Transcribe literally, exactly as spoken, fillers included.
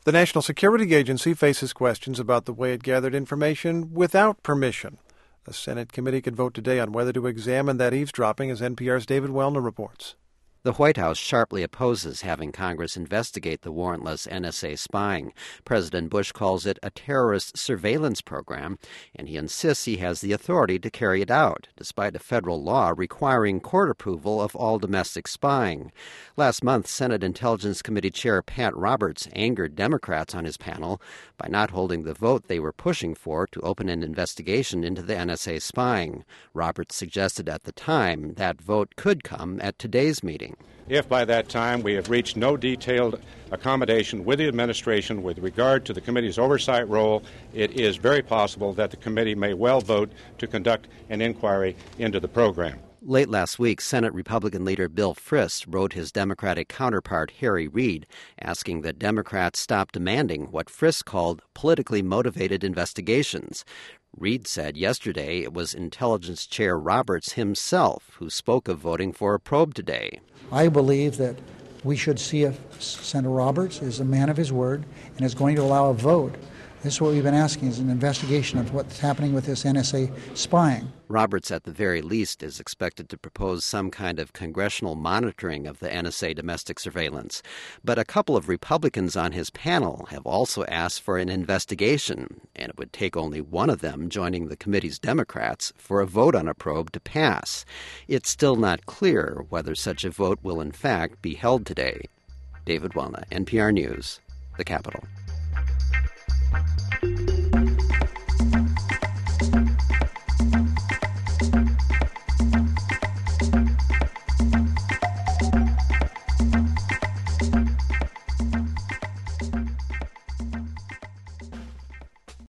The National Security Agency faces questions about the way it gathered information without permission. A Senate committee could vote today on whether to examine that eavesdropping, as N P R's David Welner reports. The White House sharply opposes having Congress investigate the warrantless N S A spying. President Bush calls it a terrorist surveillance program, and he insists he has the authority to carry it out, despite a federal law requiring court approval of all domestic spying. Last month, Senate Intelligence Committee Chair Pat Roberts angered Democrats on his panel by not holding the vote they were pushing for to open an investigation into the N S A spying. Roberts suggested at the time that vote could come at today's meeting. If by that time we have reached no detailed accommodation with the administration with regard to the committee's oversight role, it is very possible that the committee may well vote to conduct an inquiry into the program. Late last week, Senate Republican leader Bill Frist wrote his Democratic counterpart Harry Reid, asking that Democrats stop demanding what Frist called politically motivated investigations. Reid said yesterday it was Intelligence Chair Roberts himself who spoke of voting for a probe today. I believe that we should see if Senator Roberts is a man of his word and is going to allow a vote. This is what we've been asking, is an investigation of what's happening with this N S A spying. Roberts, at the very least, is expected to propose some kind of congressional monitoring of the N S A domestic surveillance. But a couple of Republicans on his panel have also asked for an investigation, and it would take only one of them joining the committee's Democrats for a vote on a probe to pass. It's still not clear whether such a vote will in fact be held today. David Welner, N P R News, the Capitol.